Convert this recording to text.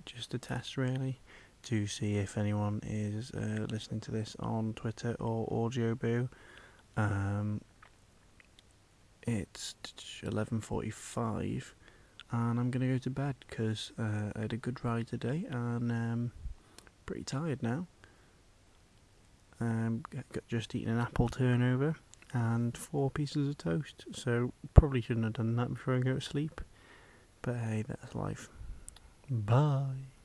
just a test really to see if anyone is listening to this on Twitter or Audioboo. It's 11:45 and I'm going to go to bed because I had a good ride today and pretty tired now. Just eaten an apple turnover and 4 pieces of toast, so probably shouldn't have done that before I go to sleep, but hey, that's life. Bye.